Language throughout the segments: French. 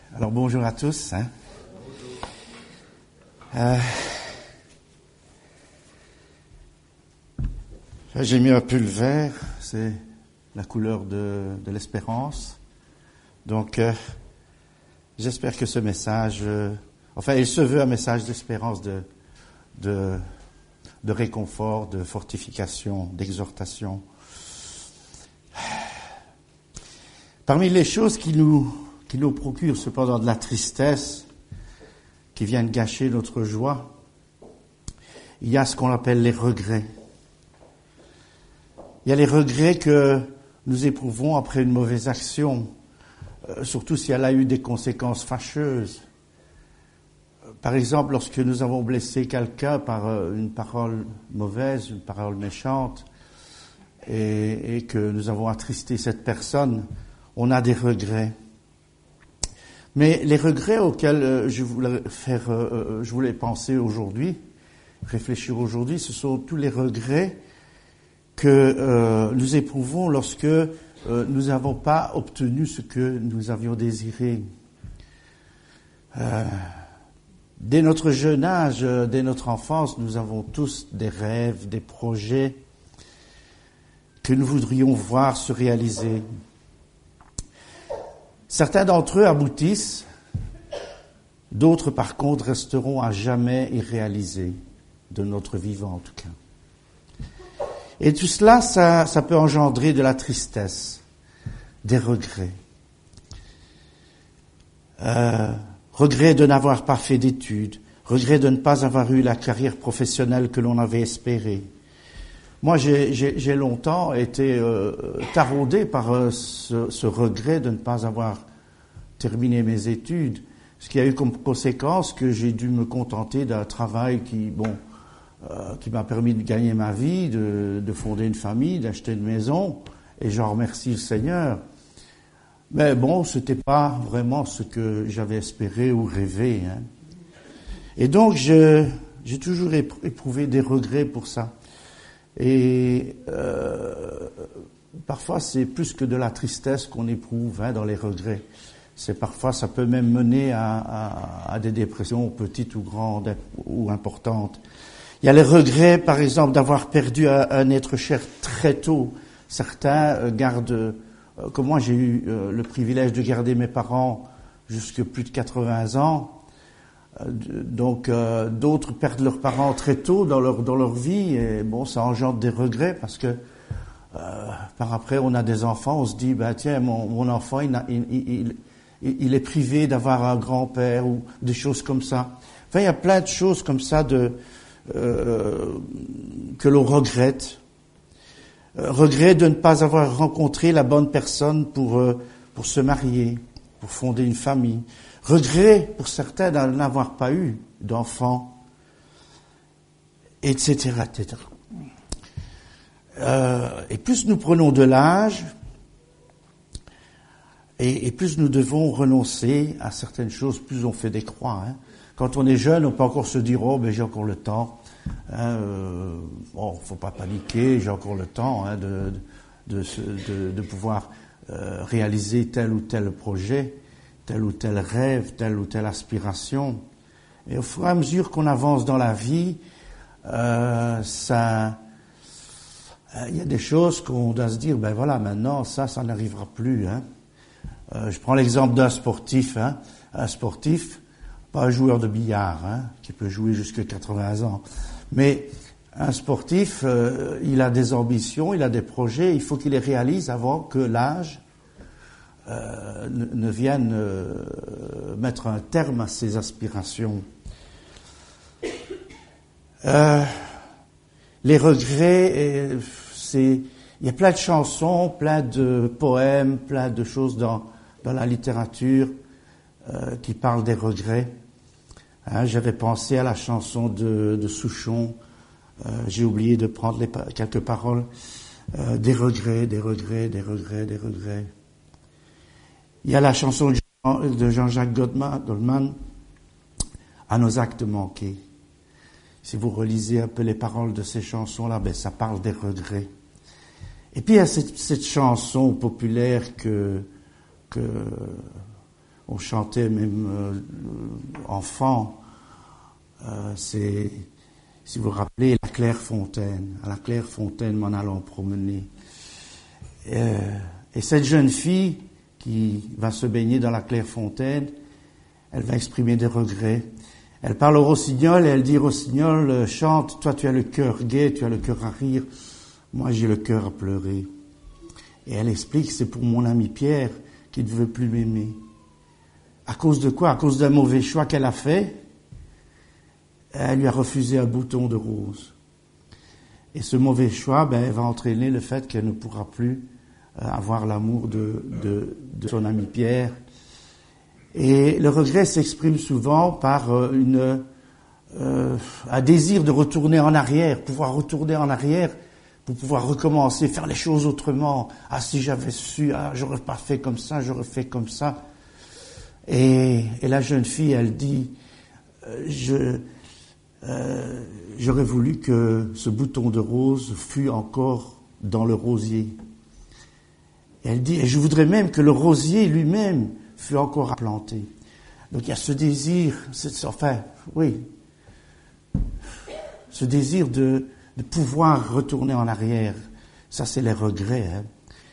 Alors bonjour à tous. J'ai mis un pull vert, c'est la couleur de l'espérance. Donc j'espère que ce message, il se veut un message d'espérance, de réconfort, de fortification, d'exhortation. Parmi les choses qui nous procurent cependant de la tristesse, qui viennent gâcher notre joie, il y a ce qu'on appelle les regrets. Il y a les regrets que nous éprouvons après une mauvaise action, surtout si elle a eu des conséquences fâcheuses. Par exemple, lorsque nous avons blessé quelqu'un par une parole mauvaise, une parole méchante, et que nous avons attristé cette personne, on a des regrets. Mais les regrets auxquels je voulais penser aujourd'hui, réfléchir aujourd'hui, ce sont tous les regrets que nous éprouvons lorsque nous n'avons pas obtenu ce que nous avions désiré. Dès notre jeune âge, dès notre enfance, nous avons tous des rêves, des projets que nous voudrions voir se réaliser. Certains d'entre eux aboutissent, d'autres par contre resteront à jamais irréalisés, de notre vivant en tout cas. Et tout cela, ça peut engendrer de la tristesse, des regrets. Regrets de n'avoir pas fait d'études, regrets de ne pas avoir eu la carrière professionnelle que l'on avait espérée. Moi, j'ai longtemps été taraudé par ce regret de ne pas avoir terminé mes études, ce qui a eu comme conséquence que j'ai dû me contenter d'un travail qui m'a permis de gagner ma vie, de fonder une famille, d'acheter une maison, et j'en remercie le Seigneur. Mais bon, c'était pas vraiment ce que j'avais espéré ou rêvé. Et donc, j'ai toujours éprouvé des regrets pour ça. Et parfois, c'est plus que de la tristesse qu'on éprouve dans les regrets. Parfois, ça peut même mener à des dépressions petites ou grandes ou importantes. Il y a les regrets, par exemple, d'avoir perdu un être cher très tôt. Certains gardent, comme moi, j'ai eu le privilège de garder mes parents jusqu'à plus de 80 ans. Donc, d'autres perdent leurs parents très tôt dans leur vie, et bon, ça engendre des regrets parce que par après, on a des enfants, on se dit, tiens, mon enfant, il est privé d'avoir un grand-père ou des choses comme ça. Enfin, il y a plein de choses comme ça que l'on regrette. Regret de ne pas avoir rencontré la bonne personne pour se marier, pour fonder une famille. Regret pour certains de n'avoir pas eu d'enfants, etc., etc. Et plus nous prenons de l'âge, et plus nous devons renoncer à certaines choses, plus on fait des croix. Quand on est jeune, on peut encore se dire, j'ai encore le temps. Faut pas paniquer, j'ai encore le temps de pouvoir réaliser tel ou tel projet, tel ou tel rêve, telle ou telle aspiration. Et au fur et à mesure qu'on avance dans la vie, il y a des choses qu'on doit se dire, maintenant, ça n'arrivera plus. Je prends l'exemple d'un sportif. Un sportif, pas un joueur de billard, qui peut jouer jusqu'à 80 ans. Mais un sportif, il a des ambitions, il a des projets, il faut qu'il les réalise avant que l'âge ne vienne mettre un terme à ses aspirations. Les regrets, il y a plein de chansons, plein de poèmes, plein de choses dans la littérature qui parlent des regrets. J'avais pensé à la chanson de Souchon, j'ai oublié de prendre quelques paroles, des regrets, des regrets, des regrets, des regrets. Il y a la chanson de Jean-Jacques Goldman, à nos actes manqués. Si vous relisez un peu les paroles de ces chansons-là, ça parle des regrets. Et puis il y a cette chanson populaire que On chantait même enfant, c'est, si vous vous rappelez, la Clairefontaine. À la Clairefontaine, m'en allant promener. Et cette jeune fille qui va se baigner dans la Clairefontaine, elle va exprimer des regrets. Elle parle au rossignol et elle dit, rossignol, chante, toi tu as le cœur gai, tu as le cœur à rire, moi j'ai le cœur à pleurer. Et elle explique, c'est pour mon ami Pierre qui ne veut plus m'aimer. À cause de quoi? À cause d'un mauvais choix qu'elle a fait. Elle lui a refusé un bouton de rose. Et ce mauvais choix, va entraîner le fait qu'elle ne pourra plus avoir l'amour de son ami Pierre. Et le regret s'exprime souvent par un désir de retourner en arrière, pouvoir retourner en arrière pour pouvoir recommencer, faire les choses autrement. Ah, si j'avais su, j'aurais pas fait comme ça, j'aurais fait comme ça. Et la jeune fille, elle dit, j'aurais voulu que ce bouton de rose fût encore dans le rosier. Et elle dit, et je voudrais même que le rosier lui-même fût encore planté. Donc il y a ce désir, ce désir de pouvoir retourner en arrière. Ça, c'est les regrets. Hein.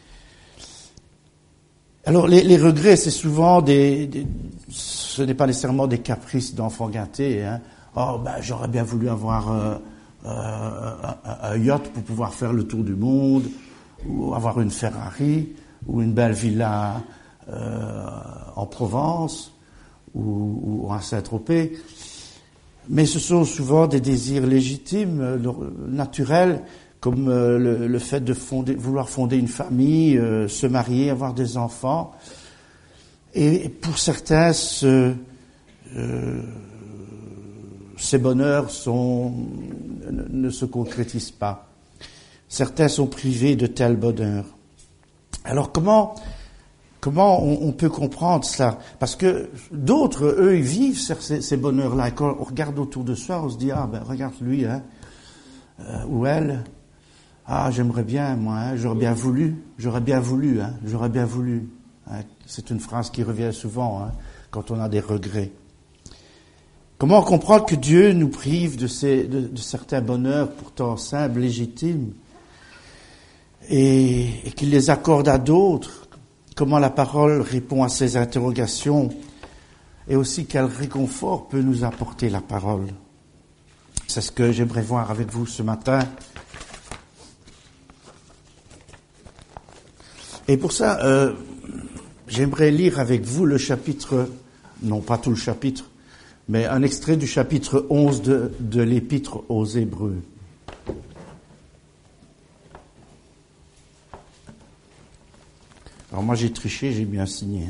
Alors les regrets, c'est souvent ce n'est pas nécessairement des caprices d'enfants gâtés. Hein. Oh, j'aurais bien voulu avoir un yacht pour pouvoir faire le tour du monde, ou avoir une Ferrari, ou une belle villa en Provence, ou à Saint-Tropez. Mais ce sont souvent des désirs légitimes, naturels, comme le fait de vouloir fonder une famille, se marier, avoir des enfants. Et pour certains, ces bonheurs ne se concrétisent pas. Certains sont privés de tels bonheurs. Alors comment on peut comprendre cela? Parce que d'autres, eux, ils vivent ces bonheurs-là. Et quand on regarde autour de soi, on se dit, regarde lui, hein, ou elle. Ah, j'aimerais bien, moi, hein, j'aurais bien voulu. Hein. C'est une phrase qui revient souvent, hein, quand on a des regrets. Comment comprendre que Dieu nous prive de certains bonheurs pourtant simples, légitimes, et qu'il les accorde à d'autres? Comment la parole répond à ces interrogations? Et aussi quel réconfort peut nous apporter la parole? C'est ce que j'aimerais voir avec vous ce matin. Et pour ça, j'aimerais lire avec vous le chapitre, non pas tout le chapitre, mais un extrait du chapitre 11 de l'Épître aux Hébreux. Alors moi j'ai triché, j'ai bien signé.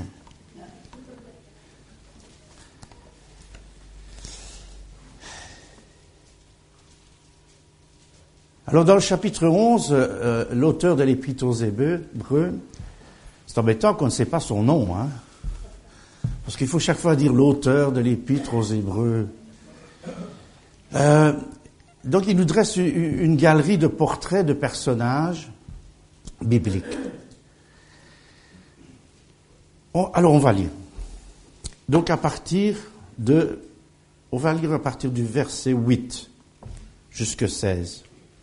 Alors dans le chapitre 11, l'auteur de l'Épître aux Hébreux, c'est embêtant qu'on ne sait pas son nom, hein, parce qu'il faut chaque fois dire l'auteur de l'Épître aux Hébreux. Donc il nous dresse une galerie de portraits de personnages bibliques. Alors on va lire. Donc on va lire à partir du verset 8 jusqu'à 16.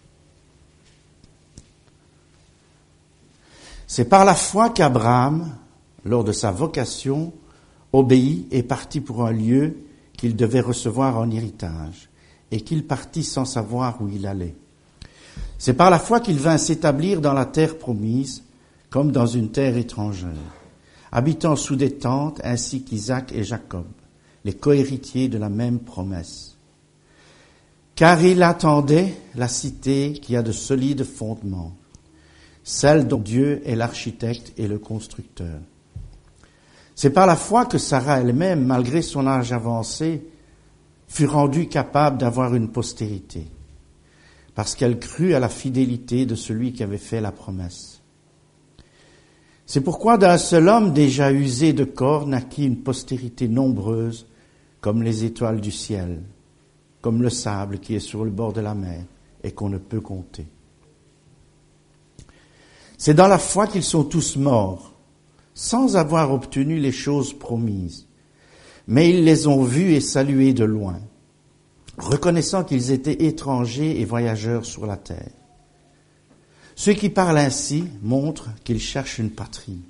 C'est par la foi qu'Abraham, lors de sa vocation, obéit et partit pour un lieu qu'il devait recevoir en héritage, et qu'il partit sans savoir où il allait. C'est par la foi qu'il vint s'établir dans la terre promise, comme dans une terre étrangère, habitant sous des tentes ainsi qu'Isaac et Jacob, les cohéritiers de la même promesse. Car il attendait la cité qui a de solides fondements, celle dont Dieu est l'architecte et le constructeur. C'est par la foi que Sarah elle-même, malgré son âge avancé, fut rendue capable d'avoir une postérité, parce qu'elle crut à la fidélité de celui qui avait fait la promesse. C'est pourquoi d'un seul homme déjà usé de corps naquit une postérité nombreuse comme les étoiles du ciel, comme le sable qui est sur le bord de la mer et qu'on ne peut compter. C'est dans la foi qu'ils sont tous morts, sans avoir obtenu les choses promises. Mais ils les ont vus et salués de loin, reconnaissant qu'ils étaient étrangers et voyageurs sur la terre. Ceux qui parlent ainsi montrent qu'ils cherchent une patrie.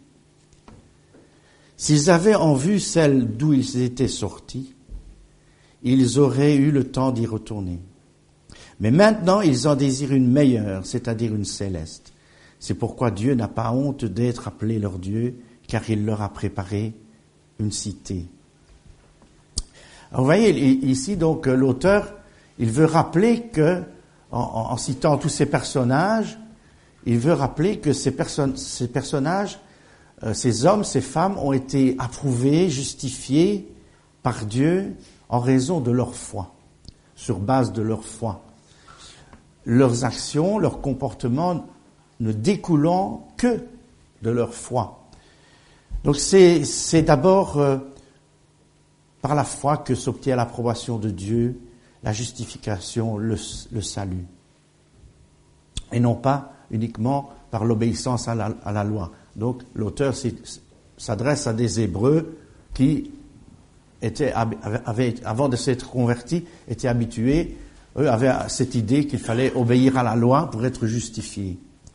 S'ils avaient en vue celle d'où ils étaient sortis, ils auraient eu le temps d'y retourner. Mais maintenant, ils en désirent une meilleure, c'est-à-dire une céleste. C'est pourquoi Dieu n'a pas honte d'être appelé leur Dieu, car il leur a préparé une cité. Alors, vous voyez, ici, donc, l'auteur, il veut rappeler que, en citant tous ces personnages, il veut rappeler que ces personnages, ces hommes, ces femmes ont été approuvés, justifiés par Dieu en raison de leur foi, sur base de leur foi. Leurs actions, leurs comportements ne découlant que de leur foi. Donc c'est d'abord par la foi que s'obtient l'approbation de Dieu, la justification, le salut. Et non pas uniquement par l'obéissance à la loi. Donc l'auteur s'adresse à des Hébreux qui avaient, avant de s'être convertis, étaient habitués, eux avaient cette idée qu'il fallait obéir à la loi pour être justifiés.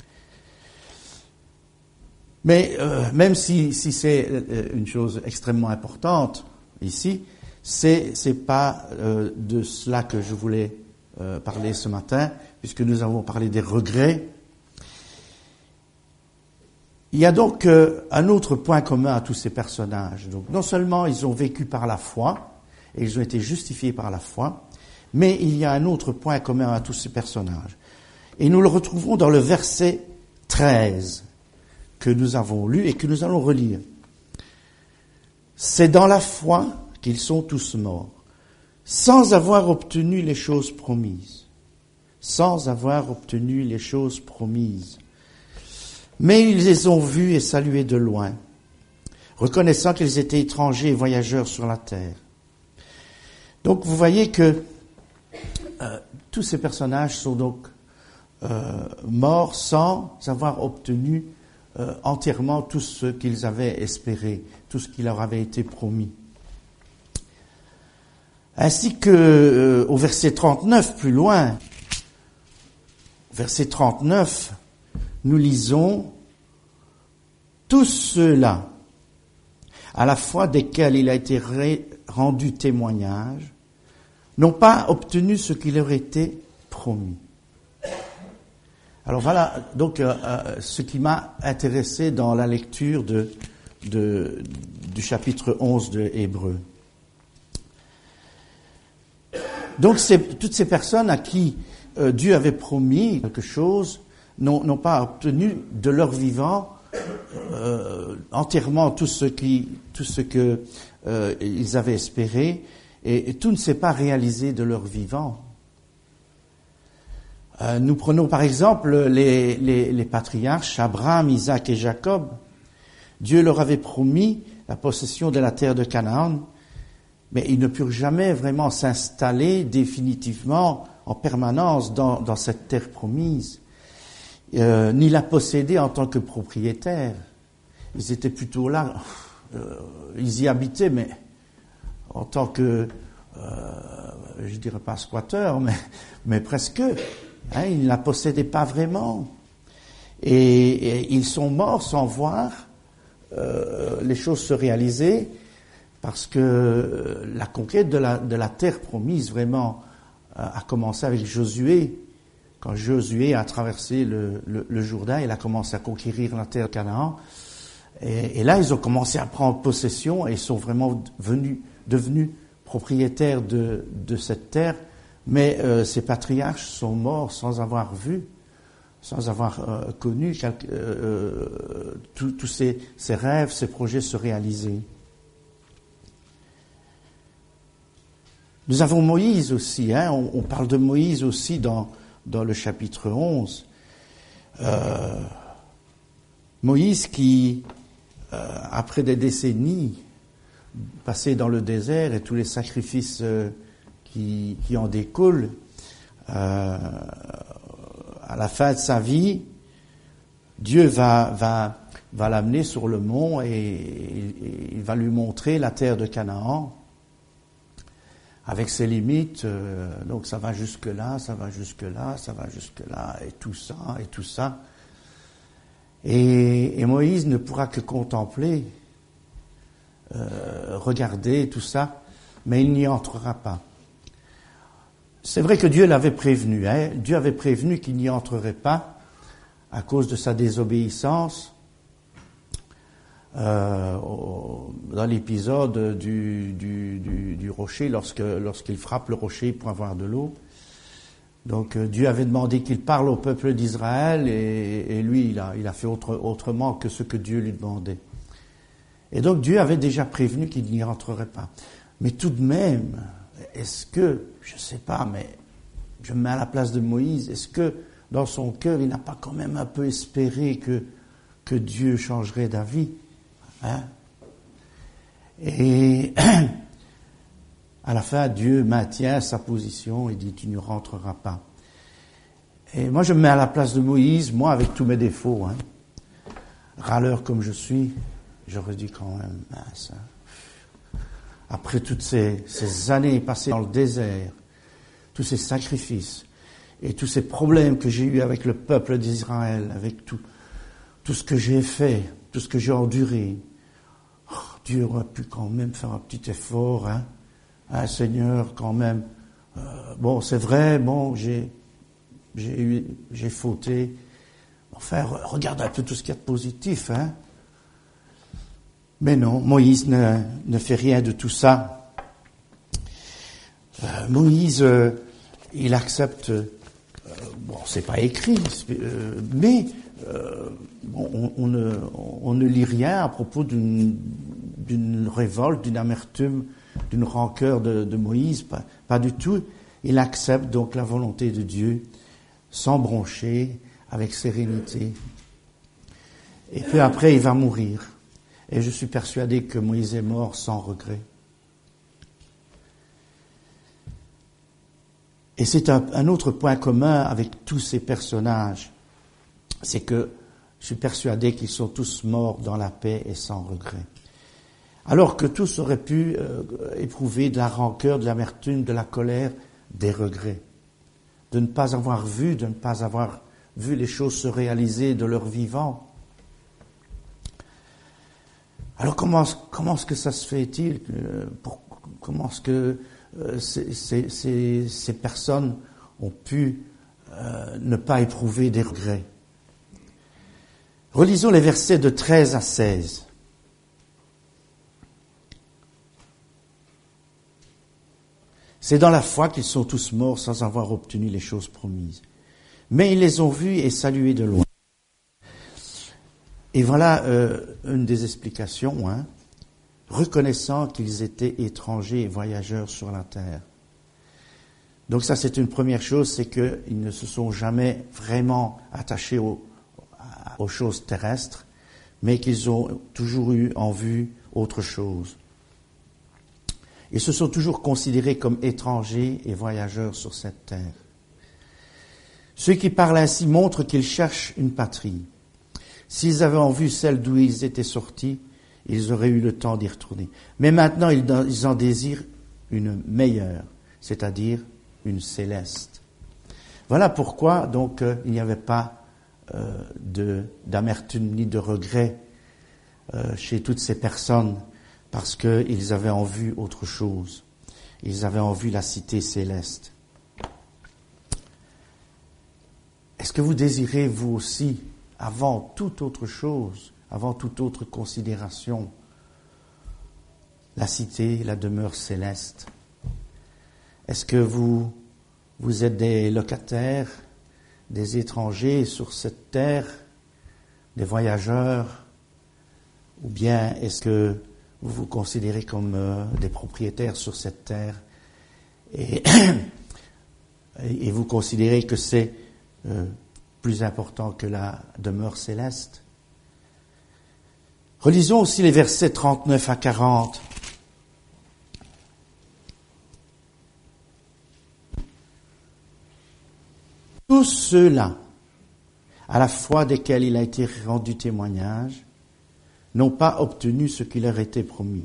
Mais même si c'est une chose extrêmement importante ici, c'est pas de cela que je voulais parler ce matin, puisque nous avons parlé des regrets. Il y a donc un autre point commun à tous ces personnages. Donc, non seulement ils ont vécu par la foi, et ils ont été justifiés par la foi, mais il y a un autre point commun à tous ces personnages. Et nous le retrouvons dans le verset 13 que nous avons lu et que nous allons relire. C'est dans la foi qu'ils sont tous morts, sans avoir obtenu les choses promises. Sans avoir obtenu les choses promises. Mais ils les ont vus et salués de loin, reconnaissant qu'ils étaient étrangers et voyageurs sur la terre. Donc vous voyez que tous ces personnages sont donc morts sans avoir obtenu entièrement tout ce qu'ils avaient espéré, tout ce qui leur avait été promis. Ainsi que au verset 39, plus loin, verset 39, nous lisons « Tous ceux-là, à la fois desquels il a été rendu témoignage, n'ont pas obtenu ce qui leur était promis. » Alors voilà donc ce qui m'a intéressé dans la lecture du chapitre 11 de Hébreux. Donc toutes ces personnes à qui Dieu avait promis quelque chose n'ont pas obtenu de leur vivant entièrement tout ce que ils avaient espéré, et tout ne s'est pas réalisé de leur vivant. Nous prenons par exemple les patriarches Abraham, Isaac et Jacob. Dieu leur avait promis la possession de la terre de Canaan, mais ils ne purent jamais vraiment s'installer définitivement en permanence dans cette terre promise, ni la posséder en tant que propriétaires. Ils étaient plutôt là, ils y habitaient, mais en tant que, je dirais pas squatteurs, mais presque. Ils ne la possédaient pas vraiment. Et ils sont morts sans voir les choses se réaliser, parce que la conquête de la terre promise vraiment a commencé avec Josué. Quand Josué a traversé le Jourdain, il a commencé à conquérir la terre de Canaan. Et là, ils ont commencé à prendre possession et ils sont vraiment devenus propriétaires de cette terre. Mais ces patriarches sont morts sans avoir vu, sans avoir connu tous ces rêves, ces projets se réaliser. Nous avons Moïse aussi, on parle de Moïse aussi dans le chapitre 11. Moïse qui, après des décennies passées dans le désert et tous les sacrifices qui en découlent, à la fin de sa vie, Dieu va va l'amener sur le mont et il va lui montrer la terre de Canaan avec ses limites. Donc ça va jusque là, ça va jusque là, ça va jusque là, et tout ça, et tout ça. Et Moïse ne pourra que contempler, regarder tout ça, mais il n'y entrera pas. C'est vrai que Dieu l'avait prévenu, hein. Dieu avait prévenu qu'il n'y entrerait pas à cause de sa désobéissance. Dans l'épisode du rocher, lorsqu'il frappe le rocher pour avoir de l'eau. Donc Dieu avait demandé qu'il parle au peuple d'Israël et lui, il a fait autrement que ce que Dieu lui demandait. Et donc Dieu avait déjà prévenu qu'il n'y entrerait pas. Mais tout de même, est-ce que, je ne sais pas, mais je me mets à la place de Moïse, est-ce que dans son cœur, il n'a pas quand même un peu espéré que Dieu changerait d'avis, hein? Et à la fin, Dieu maintient sa position et dit, tu ne rentreras pas. Et moi, je me mets à la place de Moïse, moi, avec tous mes défauts, hein. Râleur comme je suis, j'aurais dit quand même, mince, hein. Après toutes ces années passées dans le désert, tous ces sacrifices et tous ces problèmes que j'ai eus avec le peuple d'Israël, avec tout ce que j'ai fait, tout ce que j'ai enduré, Dieu aurait pu quand même faire un petit effort, hein. Ah, Seigneur, quand même. Bon, c'est vrai, bon, j'ai fauté. Enfin, regarde un peu tout ce qu'il y a de positif, hein. Mais non, Moïse ne fait rien de tout ça. Moïse, il accepte. Bon, c'est pas écrit, mais on ne lit rien à propos d'une révolte, d'une amertume, d'une rancœur de Moïse, pas du tout. Il accepte donc la volonté de Dieu, sans broncher, avec sérénité. Et peu après, il va mourir. Et je suis persuadé que Moïse est mort sans regret. Et c'est un autre point commun avec tous ces personnages, c'est que je suis persuadé qu'ils sont tous morts dans la paix et sans regret. Alors que tous auraient pu éprouver de la rancœur, de l'amertume, de la colère, des regrets. De ne pas avoir vu les choses se réaliser de leur vivant. Alors comment est-ce que ça se fait-il? Comment est-ce que ces personnes ont pu ne pas éprouver des regrets? Relisons les versets de 13 à 16. C'est dans la foi qu'ils sont tous morts sans avoir obtenu les choses promises. Mais ils les ont vus et salués de loin. Et voilà une des explications, hein, reconnaissant qu'ils étaient étrangers et voyageurs sur la terre. Donc ça, c'est une première chose, c'est qu'ils ne se sont jamais vraiment attachés aux choses terrestres, mais qu'ils ont toujours eu en vue autre chose. Ils se sont toujours considérés comme étrangers et voyageurs sur cette terre. Ceux qui parlent ainsi montrent qu'ils cherchent une patrie. S'ils avaient en vue celle d'où ils étaient sortis, ils auraient eu le temps d'y retourner. Mais maintenant, ils en désirent une meilleure, c'est-à-dire une céleste. Voilà pourquoi, donc, il n'y avait pas d'amertume ni de regret chez toutes ces personnes, parce qu'ils avaient en vue autre chose. Ils avaient en vue la cité céleste. Est-ce que vous désirez, vous aussi, avant toute autre chose, avant toute autre considération, la cité, la demeure céleste? Est-ce que vous êtes des locataires, des étrangers sur cette terre, des voyageurs, ou bien est-ce que vous vous considérez comme des propriétaires sur cette terre et vous considérez que c'est plus important que la demeure céleste? Relisons aussi les versets 39 à 40. Tous ceux-là, à la foi desquels il a été rendu témoignage, n'ont pas obtenu ce qui leur était promis.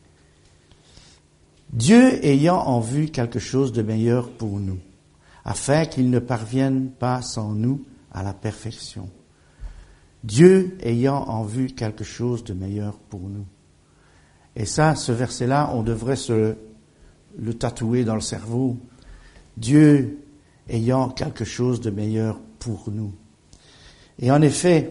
Dieu ayant en vue quelque chose de meilleur pour nous, afin qu'ils ne parviennent pas sans nous à la perfection. Dieu ayant en vue quelque chose de meilleur pour nous. Et ça, ce verset-là, on devrait le tatouer dans le cerveau. Dieu ayant quelque chose de meilleur pour nous. Et en effet,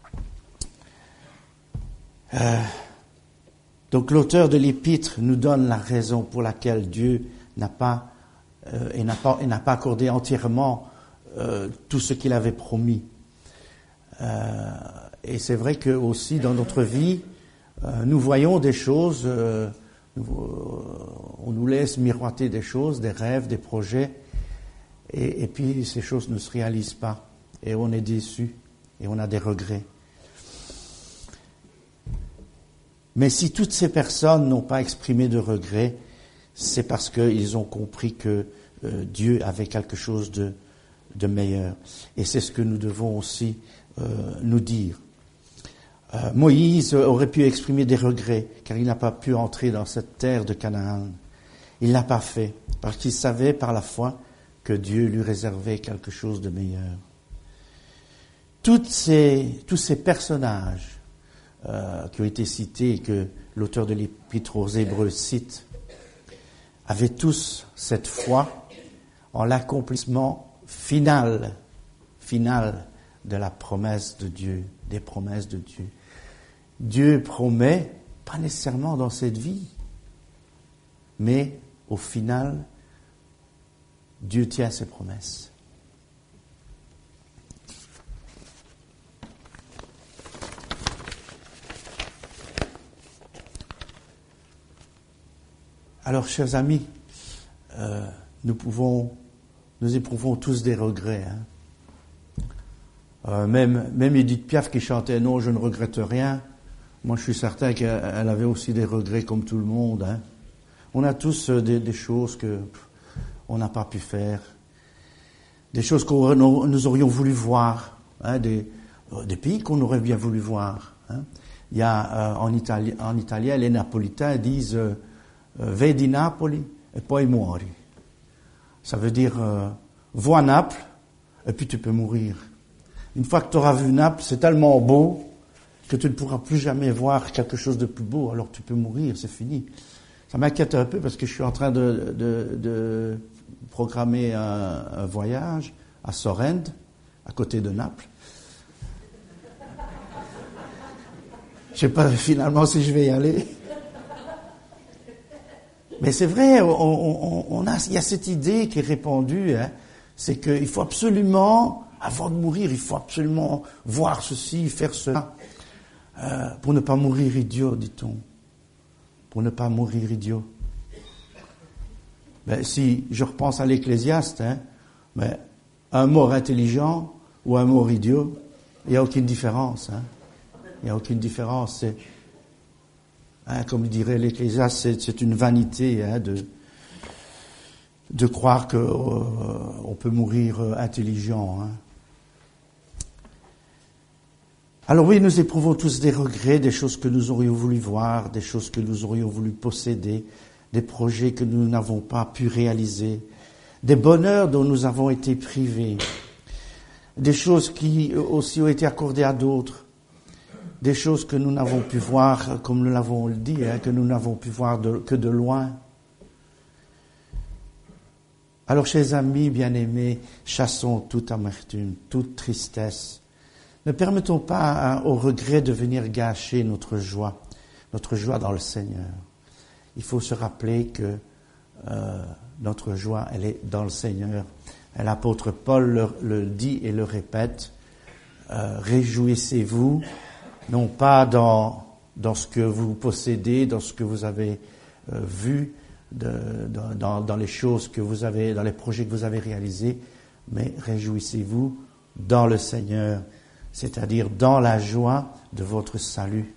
donc l'auteur de l'épître nous donne la raison pour laquelle Dieu n'a pas accordé entièrement tout ce qu'il avait promis. Et c'est vrai que aussi dans notre vie, nous voyons des choses, on nous laisse miroiter des choses, des rêves, des projets, et puis ces choses ne se réalisent pas, et on est déçu, et on a des regrets. Mais si toutes ces personnes n'ont pas exprimé de regrets, c'est parce qu'ils ont compris que Dieu avait quelque chose de meilleur. Et c'est ce que nous devons aussi nous dire. Moïse aurait pu exprimer des regrets, car il n'a pas pu entrer dans cette terre de Canaan. Il l'a pas fait, parce qu'il savait par la foi que Dieu lui réservait quelque chose de meilleur. Tous ces personnages qui ont été cités et que l'auteur de l'Épître aux Hébreux cite, avaient tous cette foi en l'accomplissement final de la promesse de Dieu, des promesses de Dieu. Dieu promet, pas nécessairement dans cette vie, mais au final, Dieu tient ses promesses. Alors, chers amis, nous éprouvons tous des regrets. Même Edith Piaf qui chantait « Non, je ne regrette rien », moi je suis certain qu'elle avait aussi des regrets comme tout le monde. On a tous des choses que on n'a pas pu faire, des choses que nous aurions voulu voir, des pays qu'on aurait bien voulu voir. Il y a en italien, les Napolitains disent Vedi Napoli e poi muori. Ça veut dire vois Naples et puis tu peux mourir. Une fois que tu auras vu Naples, c'est tellement beau que tu ne pourras plus jamais voir quelque chose de plus beau, alors tu peux mourir, c'est fini. Ça m'inquiète un peu parce que je suis en train de programmer un voyage à Sorrente, à côté de Naples. Je sais pas finalement si je vais y aller. Mais c'est vrai, il y a cette idée qui est répandue, c'est qu'il faut absolument, avant de mourir, il faut absolument voir ceci, faire cela, pour ne pas mourir idiot, dit-on. Pour ne pas mourir idiot. Ben, si je repense à l'Ecclésiaste, ben, un mort intelligent ou un mort idiot, il n'y a aucune différence. Il n'y a aucune différence. Comme dirait l'Ecclésiaste, c'est une vanité de croire qu'on peut mourir intelligent. Alors oui, nous éprouvons tous des regrets, des choses que nous aurions voulu voir, des choses que nous aurions voulu posséder, des projets que nous n'avons pas pu réaliser, des bonheurs dont nous avons été privés, des choses qui aussi ont été accordées à d'autres, des choses que nous n'avons pu voir, comme nous l'avons dit, que nous n'avons pu voir que de loin. Alors, chers amis bien-aimés, chassons toute amertume, toute tristesse. Ne permettons pas au regret de venir gâcher notre joie dans le Seigneur. Il faut se rappeler que notre joie, elle est dans le Seigneur. L'apôtre Paul le dit et le répète. Réjouissez-vous, non pas dans ce que vous possédez, dans ce que vous avez vu, dans les choses que vous avez, dans les projets que vous avez réalisés, mais réjouissez-vous dans le Seigneur, c'est-à-dire dans la joie de votre salut.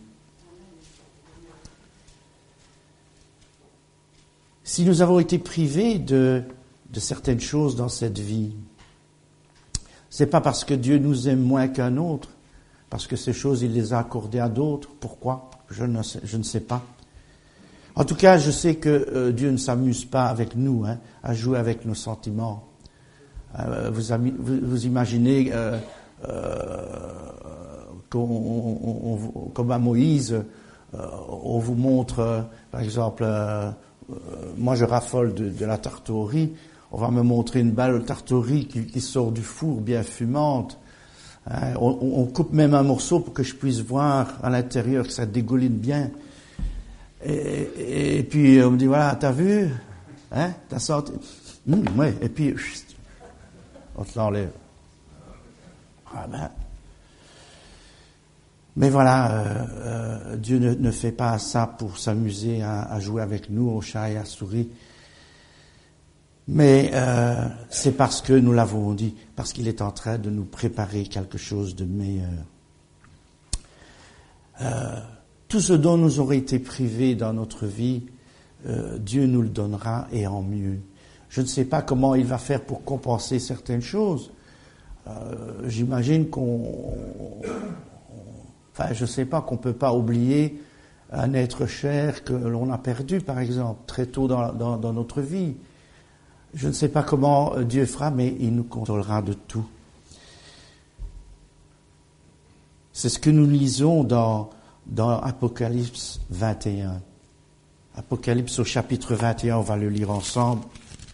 Si nous avons été privés de certaines choses dans cette vie, c'est pas parce que Dieu nous aime moins qu'un autre, Parce que ces choses, il les a accordées à d'autres. Pourquoi? Je ne sais pas. En tout cas, je sais que Dieu ne s'amuse pas avec nous, à jouer avec nos sentiments. Vous imaginez comme à Moïse, on vous montre, par exemple, moi je raffole de la tarte au riz, on va me montrer une balle de tarte au riz qui sort du four bien fumante. On coupe même un morceau pour que je puisse voir à l'intérieur que ça dégouline bien. Et puis on me dit, voilà, t'as vu? T'as senti? Ouais. Et puis, on te l'enlève. Mais voilà, Dieu ne fait pas ça pour s'amuser à jouer avec nous, au chat et à la souris. Mais c'est parce que nous l'avons dit, parce qu'il est en train de nous préparer quelque chose de meilleur. Tout ce dont nous aurons été privés dans notre vie, Dieu nous le donnera et en mieux. Je ne sais pas comment il va faire pour compenser certaines choses. J'imagine je ne sais pas qu'on ne peut pas oublier un être cher que l'on a perdu, par exemple, très tôt dans notre vie. Je ne sais pas comment Dieu fera, mais il nous consolera de tout. C'est ce que nous lisons dans Apocalypse 21. Apocalypse au chapitre 21, on va le lire ensemble.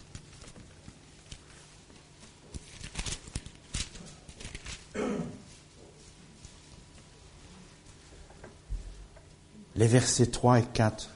Les versets 3 et 4.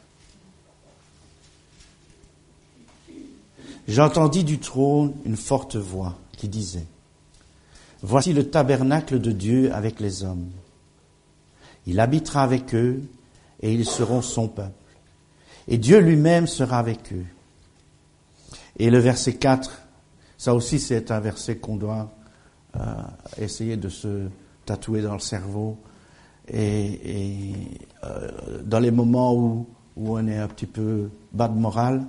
J'entendis du trône une forte voix qui disait, « Voici le tabernacle de Dieu avec les hommes. Il habitera avec eux et ils seront son peuple. Et Dieu lui-même sera avec eux. » Et le verset 4, ça aussi c'est un verset qu'on doit essayer de se tatouer dans le cerveau. Et dans les moments où on est un petit peu bas de morale,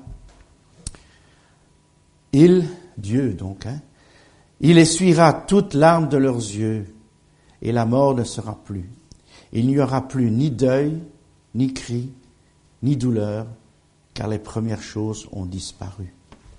Dieu donc, il essuiera toute larme de leurs yeux et la mort ne sera plus. Il n'y aura plus ni deuil, ni cri, ni douleur, car les premières choses ont disparu.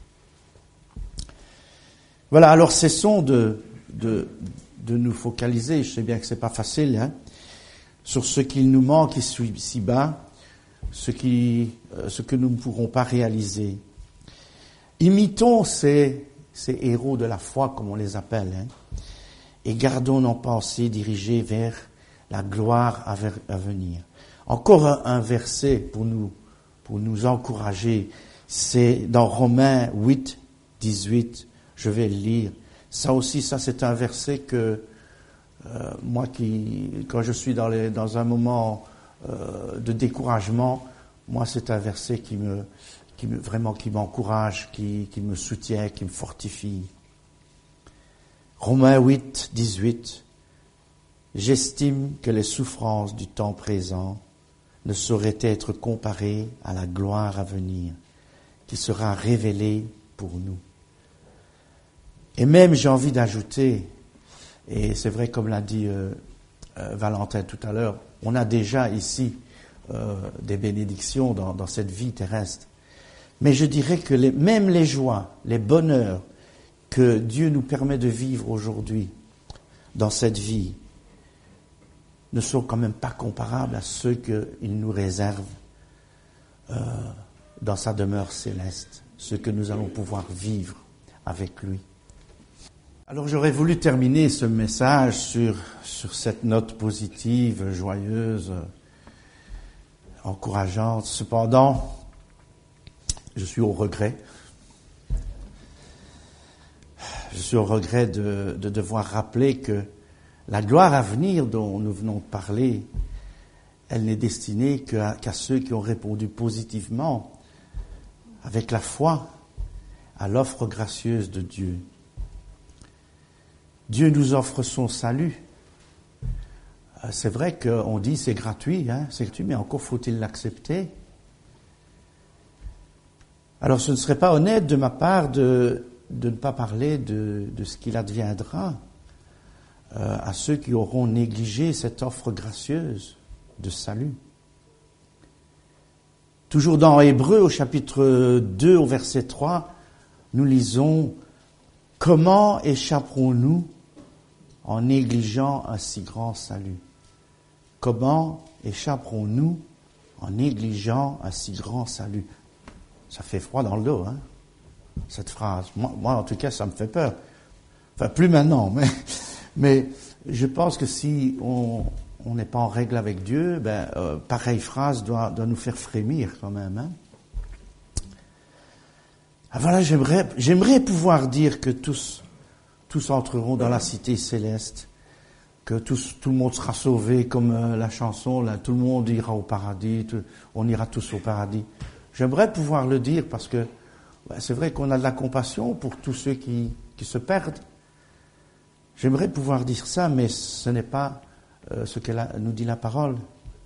Voilà, alors cessons de nous focaliser, je sais bien que c'est pas facile, sur ce qu'il nous manque ici-bas, ce que nous ne pourrons pas réaliser. Imitons ces héros de la foi, comme on les appelle, et gardons nos pensées dirigées vers la gloire à venir. Encore un verset pour nous encourager, c'est dans Romains 8, 18, je vais le lire. Ça aussi, c'est un verset que moi quand je suis dans un moment de découragement, moi c'est un verset qui m'encourage, qui me soutient, qui me fortifie. Romains 8, 18. J'estime que les souffrances du temps présent ne sauraient être comparées à la gloire à venir, qui sera révélée pour nous. Et même j'ai envie d'ajouter, et c'est vrai comme l'a dit Valentin tout à l'heure, on a déjà ici des bénédictions dans cette vie terrestre. Mais je dirais que même les joies, les bonheurs que Dieu nous permet de vivre aujourd'hui dans cette vie ne sont quand même pas comparables à ceux qu'il nous réserve dans sa demeure céleste, ceux que nous allons pouvoir vivre avec lui. Alors j'aurais voulu terminer ce message sur cette note positive, joyeuse, encourageante. Cependant, je suis au regret. Je suis au regret de devoir rappeler que la gloire à venir dont nous venons de parler, elle n'est destinée qu'à ceux qui ont répondu positivement, avec la foi, à l'offre gracieuse de Dieu. Dieu nous offre son salut. C'est vrai qu'on dit c'est gratuit, mais encore faut-il l'accepter. Alors ce ne serait pas honnête de ma part de ne pas parler de ce qu'il adviendra à ceux qui auront négligé cette offre gracieuse de salut. Toujours dans Hébreux, au chapitre 2, au verset 3, nous lisons « Comment échapperons-nous en négligeant un si grand salut ?» Comment échapperons-nous en négligeant un si grand salut? Ça fait froid dans le dos, hein, cette phrase. Moi, en tout cas, ça me fait peur. Enfin, plus maintenant, mais je pense que si on n'est pas en règle avec Dieu, pareille phrase doit nous faire frémir quand même. Hein. Ah, voilà, j'aimerais pouvoir dire que tous entreront dans la cité céleste, que tout le monde sera sauvé, comme la chanson, là, tout le monde ira au paradis, on ira tous au paradis. J'aimerais pouvoir le dire parce que c'est vrai qu'on a de la compassion pour tous ceux qui se perdent. J'aimerais pouvoir dire ça, mais ce n'est pas ce que nous dit la parole.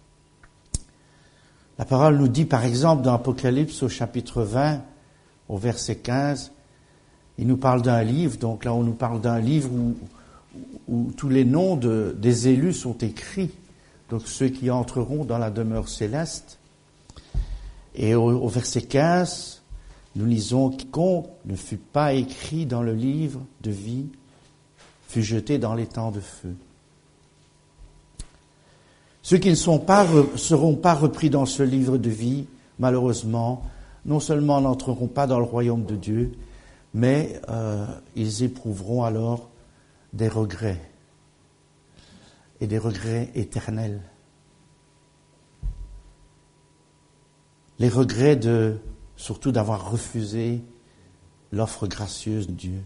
La parole nous dit, par exemple, dans Apocalypse, au chapitre 20, au verset 15, il nous parle d'un livre. Donc là, on nous parle d'un livre où tous les noms des élus sont écrits. Donc ceux qui entreront dans la demeure céleste. Et au verset 15, nous lisons « Quiconque ne fut pas écrit dans le livre de vie fut jeté dans l'étang de feu. » Ceux qui ne seront pas repris dans ce livre de vie, malheureusement, non seulement n'entreront pas dans le royaume de Dieu, mais ils éprouveront alors des regrets, et des regrets éternels. Les regrets surtout d'avoir refusé l'offre gracieuse de Dieu.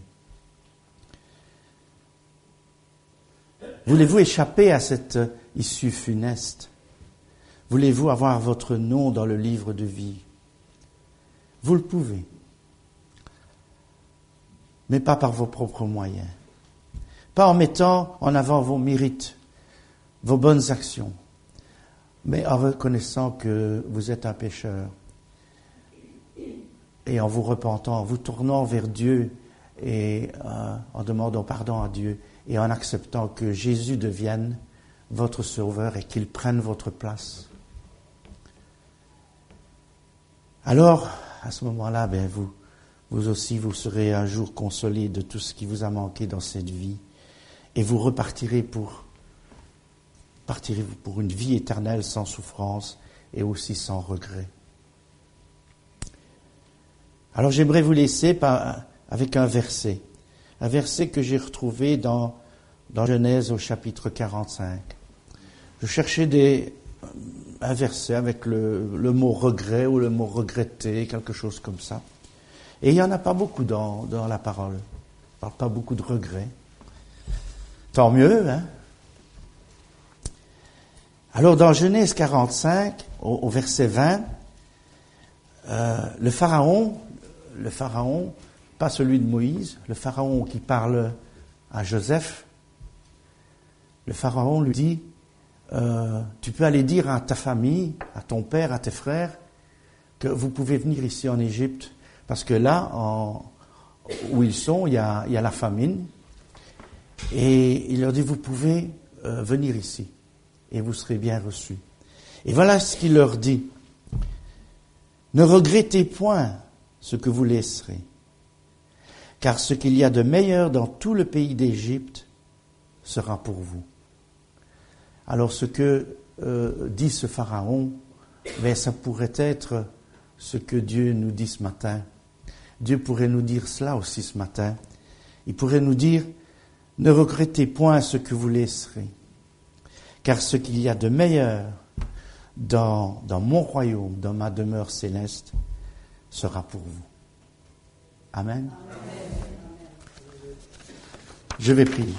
Voulez-vous échapper à cette issue funeste? Voulez-vous avoir votre nom dans le livre de vie? Vous le pouvez, mais pas par vos propres moyens. Pas en mettant en avant vos mérites, vos bonnes actions, mais en reconnaissant que vous êtes un pécheur et en vous repentant, en vous tournant vers Dieu et en demandant pardon à Dieu et en acceptant que Jésus devienne votre sauveur et qu'il prenne votre place. Alors, à ce moment-là, vous aussi, vous serez un jour consolés de tout ce qui vous a manqué dans cette vie et vous repartirez pour une vie éternelle sans souffrance et aussi sans regret. Alors j'aimerais vous laisser avec un verset que j'ai retrouvé dans Genèse au chapitre 45. Je cherchais un verset avec le mot regret ou le mot regretter, quelque chose comme ça. Et il n'y en a pas beaucoup dans la parole. On ne parle pas beaucoup de regrets. Tant mieux, hein? Alors, dans Genèse 45, au verset 20, le pharaon, pas celui de Moïse, le pharaon qui parle à Joseph, le pharaon lui dit, tu peux aller dire à ta famille, à ton père, à tes frères, que vous pouvez venir ici en Égypte, parce que là, où ils sont, il y a la famine, et il leur dit, vous pouvez venir ici. Et vous serez bien reçus. Et voilà ce qu'il leur dit. Ne regrettez point ce que vous laisserez, car ce qu'il y a de meilleur dans tout le pays d'Égypte sera pour vous. Alors ce que dit ce pharaon, ça pourrait être ce que Dieu nous dit ce matin. Dieu pourrait nous dire cela aussi ce matin. Il pourrait nous dire, ne regrettez point ce que vous laisserez, car ce qu'il y a de meilleur dans mon royaume, dans ma demeure céleste, sera pour vous. Amen. Amen. Je vais prier.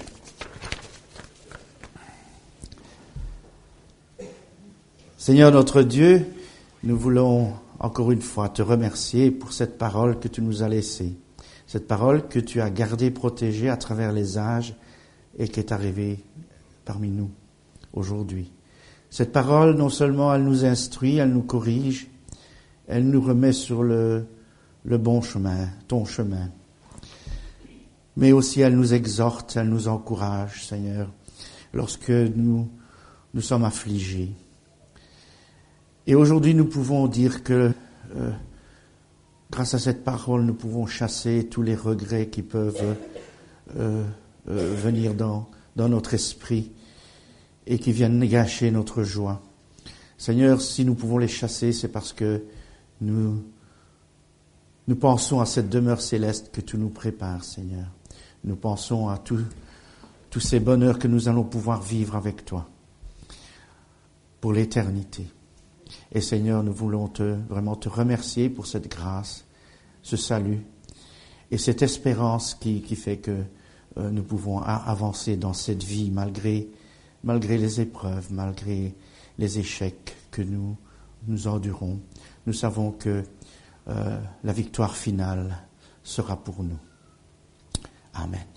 Seigneur notre Dieu, nous voulons encore une fois te remercier pour cette parole que tu nous as laissée, cette parole que tu as gardée, protégée à travers les âges et qui est arrivée parmi nous aujourd'hui. Cette parole, non seulement elle nous instruit, elle nous corrige, elle nous remet sur le bon chemin, ton chemin. mais aussi elle nous exhorte, elle nous encourage, Seigneur, lorsque nous sommes affligés. Et aujourd'hui, nous pouvons dire que grâce à cette parole, nous pouvons chasser tous les regrets qui peuvent venir dans notre esprit et qui viennent gâcher notre joie. Seigneur, si nous pouvons les chasser, c'est parce que nous pensons à cette demeure céleste que tu nous prépares, Seigneur. Nous pensons à tous ces bonheurs que nous allons pouvoir vivre avec toi pour l'éternité. Et Seigneur, nous voulons vraiment te remercier pour cette grâce, ce salut et cette espérance qui fait que nous pouvons avancer dans cette vie malgré les épreuves, malgré les échecs que nous endurons. Nous savons que la victoire finale sera pour nous. Amen.